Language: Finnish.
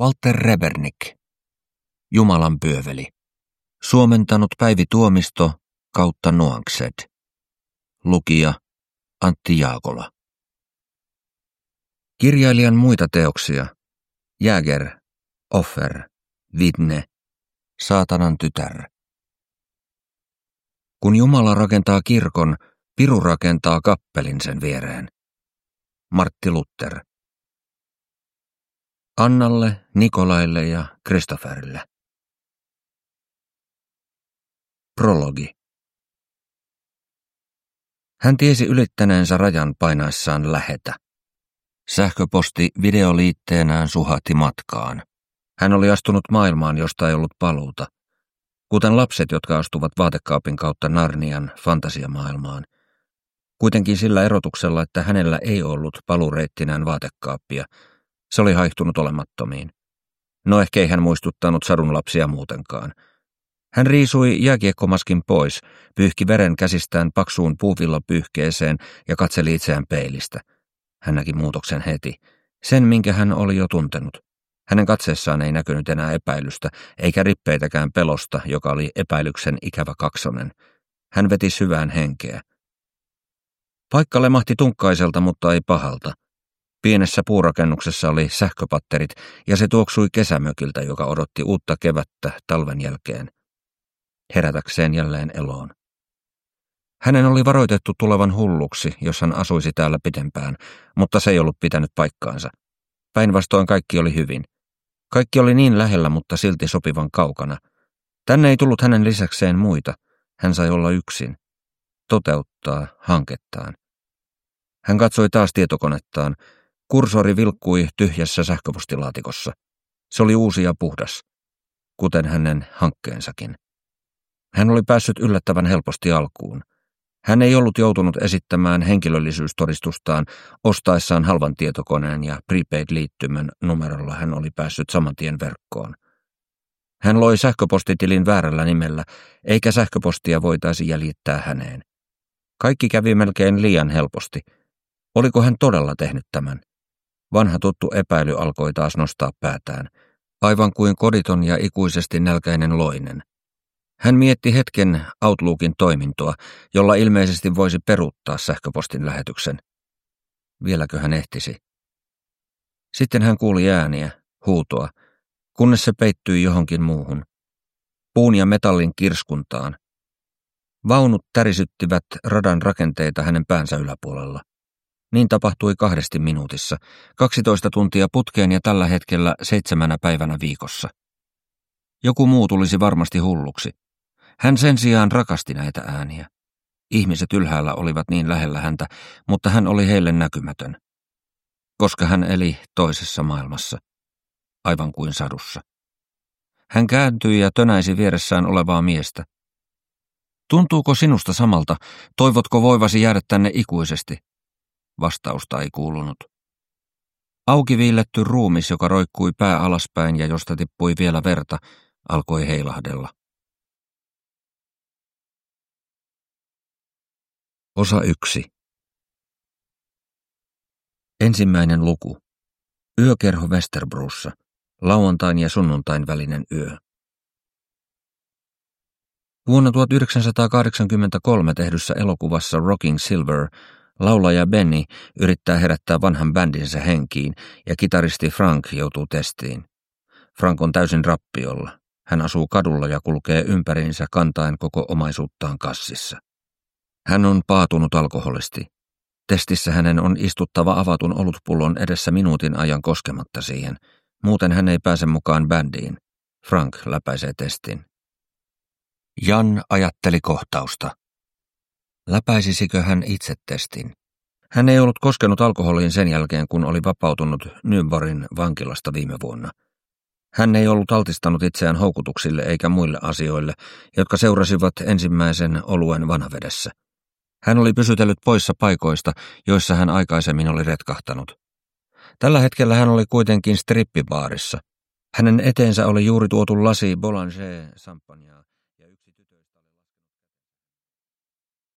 Walter Rebernik. Jumalan pyöveli. Suomentanut Päivi Tuomisto kautta Nuankset. Lukija Antti Jaakola. Kirjailijan muita teoksia. Jäger, Offer, Vidne, Saatanan tytär. Kun Jumala rakentaa kirkon, piru rakentaa kappelin sen viereen. Martti Luther. Annalle, Nikolaille ja Christopherille. Prologi. Hän tiesi ylittäneensä rajan painaessaan lähetä. Sähköposti videoliitteenään suhahti matkaan. Hän oli astunut maailmaan, josta ei ollut paluuta. Kuten lapset, jotka astuvat vaatekaapin kautta Narnian fantasiamaailmaan. Kuitenkin sillä erotuksella, että hänellä ei ollut paluureittinään vaatekaappia. Se oli haihtunut olemattomiin. No ehkä ei hän muistuttanut sadunlapsia muutenkaan. Hän riisui jääkiekkomaskin pois, pyyhki veren käsistään paksuun puuvillapyyhkeeseen ja katseli itseään peilistä. Hän näki muutoksen heti, sen minkä hän oli jo tuntenut. Hänen katseessaan ei näkynyt enää epäilystä, eikä rippeitäkään pelosta, joka oli epäilyksen ikävä kaksonen. Hän veti syvään henkeä. Paikka lemahti tunkkaiselta, mutta ei pahalta. Pienessä puurakennuksessa oli sähköpatterit, ja se tuoksui kesämökiltä, joka odotti uutta kevättä talven jälkeen. Herätäkseen jälleen eloon. Hänen oli varoitettu tulevan hulluksi, jos hän asuisi täällä pidempään, mutta se ei ollut pitänyt paikkaansa. Päinvastoin kaikki oli hyvin. Kaikki oli niin lähellä, mutta silti sopivan kaukana. Tänne ei tullut hänen lisäkseen muita. Hän sai olla yksin. Toteuttaa hankettaan. Hän katsoi taas tietokonettaan. Kursori vilkkui tyhjässä sähköpostilaatikossa. Se oli uusi ja puhdas, kuten hänen hankkeensakin. Hän oli päässyt yllättävän helposti alkuun. Hän ei ollut joutunut esittämään henkilöllisyystodistustaan ostaessaan halvan tietokoneen ja prepaid-liittymän numerolla hän oli päässyt saman tien verkkoon. Hän loi sähköpostitilin väärällä nimellä, eikä sähköpostia voitaisi jäljittää häneen. Kaikki kävi melkein liian helposti. Oliko hän todella tehnyt tämän? Vanha tuttu epäily alkoi taas nostaa päätään, aivan kuin koditon ja ikuisesti nälkäinen loinen. Hän mietti hetken Outlookin toimintoa, jolla ilmeisesti voisi peruuttaa sähköpostin lähetyksen. Vieläkö hän ehtisi? Sitten hän kuuli ääniä, huutoa, kunnes se peittyi johonkin muuhun. Puun ja metallin kirskuntaan. Vaunut tärisyttivät radan rakenteita hänen päänsä yläpuolella. Niin tapahtui 2 minuutissa, 12 tuntia putkeen ja tällä hetkellä 7 päivänä viikossa. Joku muu tulisi varmasti hulluksi. Hän sen sijaan rakasti näitä ääniä. Ihmiset ylhäällä olivat niin lähellä häntä, mutta hän oli heille näkymätön. Koska hän eli toisessa maailmassa, aivan kuin sadussa. Hän kääntyi ja tönäisi vieressään olevaa miestä. Tuntuuko sinusta samalta? Toivotko voivasi jäädä tänne ikuisesti? Vastausta ei kuulunut. Auki viilletty ruumis, joka roikkui pää alaspäin ja josta tippui vielä verta, alkoi heilahdella. Osa 1. Ensimmäinen luku. Yökerho Westerbrussa. Lauantain ja sunnuntain välinen yö. Vuonna 1983 tehdyssä elokuvassa Rocking Silver laulaja Benny yrittää herättää vanhan bändinsä henkiin ja kitaristi Frank joutuu testiin. Frank on täysin rappiolla. Hän asuu kadulla ja kulkee ympäriinsä kantaen koko omaisuuttaan kassissa. Hän on paatunut alkoholisti. Testissä hänen on istuttava avatun olutpullon edessä minuutin ajan koskematta siihen. Muuten hän ei pääse mukaan bändiin. Frank läpäisee testin. Jan ajatteli kohtausta. Läpäisisikö hän itse testin? Hän ei ollut koskenut alkoholiin sen jälkeen, kun oli vapautunut Nürnbergin vankilasta viime vuonna. Hän ei ollut altistanut itseään houkutuksille eikä muille asioille, jotka seurasivat ensimmäisen oluen vanhavedessä. Hän oli pysytellyt poissa paikoista, joissa hän aikaisemmin oli retkahtanut. Tällä hetkellä hän oli kuitenkin strippibaarissa. Hänen eteensä oli juuri tuotu lasi Boulanger champagnea,